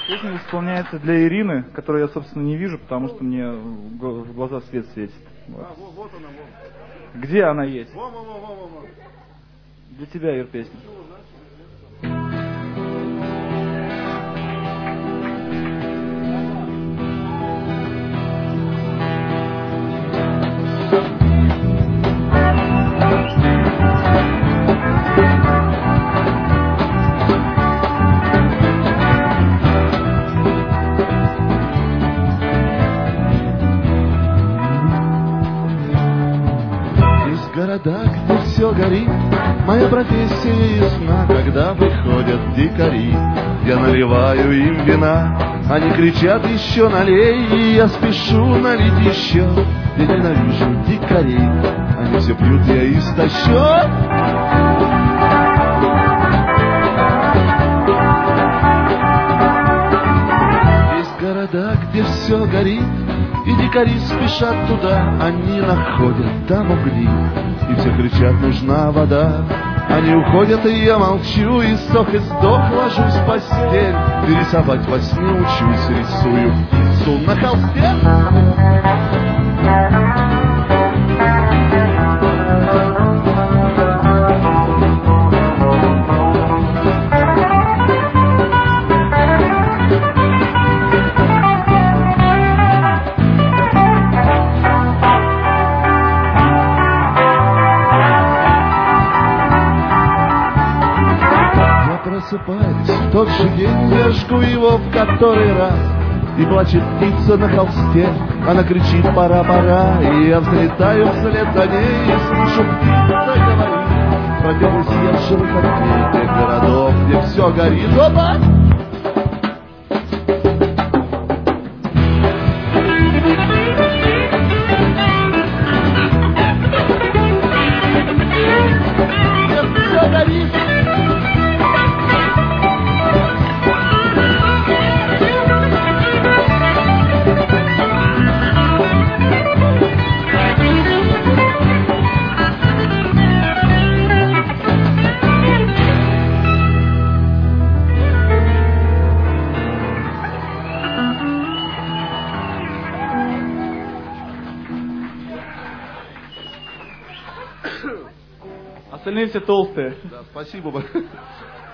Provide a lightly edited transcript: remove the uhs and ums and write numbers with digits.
Песня исполняется для Ирины, которую я, собственно, не вижу, потому что мне в глаза свет светит. Вот. Вот она, вот. Где она есть? Во. Для тебя, Ир, песня. Города, где все горит, моя профессия ясна, когда приходят дикари. Я наливаю им вина, они кричат еще налей, и я спешу налить еще. Я ненавижу дикарей, они все пьют, я истощен. Есть города, где все горит, и дикари спешат туда, они находят там угли, и все кричат, нужна вода. Они уходят, и я молчу, и сох, и сдох, ложусь в постель. И рисовать во сне учусь, рисую птицу на холсте. Просыпаюсь в тот же день, я жгу его в который раз. И плачет птица на холсте, она кричит «пора». И я взлетаю вслед за ней, и слышу, птица говорит про белый свет живых огней тех городов, где все горит. Опа! Все горит. Остальные все толстые. Да, спасибо.